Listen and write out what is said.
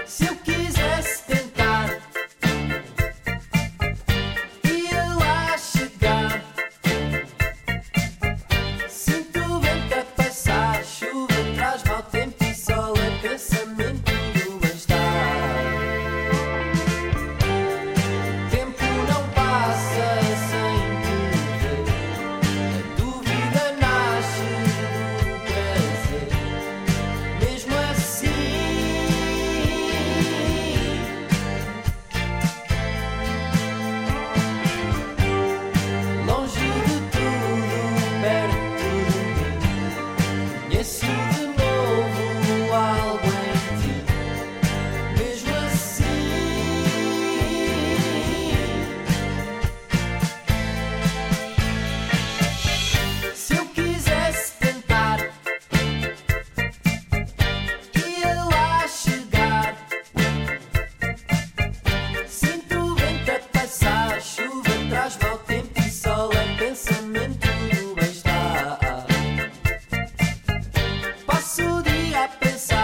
Se eu quisesse tentar, ia lá chegar. Sinto o vento a passar, chuva traz mau tempo e sol é pensamento do bem-estar. Tempo não passa sem te ver, a dúvida nasce do prazer, mesmo assim. Longe de tudo, perto de mim, conheço de novo algo em ti, mesmo assim. Se eu quisesse tentar, ia lá chegar. Sinto o vento a passar, chuva traz mau tempo e sol é pensamento do bem-estar. Passo o dia a pensar.